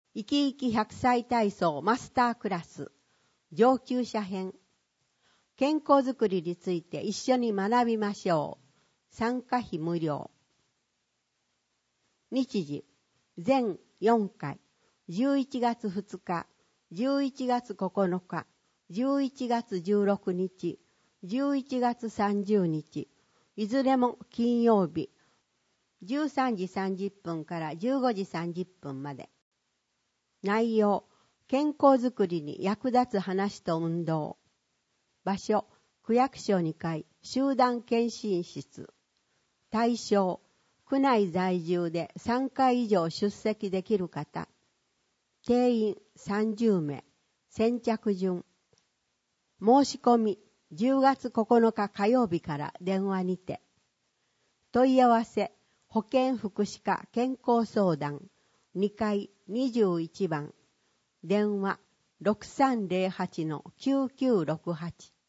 生き生き100歳体操マスタークラス上級者編。健康づくりについて一緒に学びましょう。参加費無料。日時全4回。11月2日、11月9日、11月16日、11月30日、いずれも金曜日、13時30分から15時30分まで。内容、健康づくりに役立つ話と運動。場所、区役所2階、集団検診室。対象、区内在住で3回以上出席できる方。定員30名。先着順。申し込み、10月9日火曜日から電話にて。問い合わせ、保健福祉課健康相談2階21番。電話 6308-9968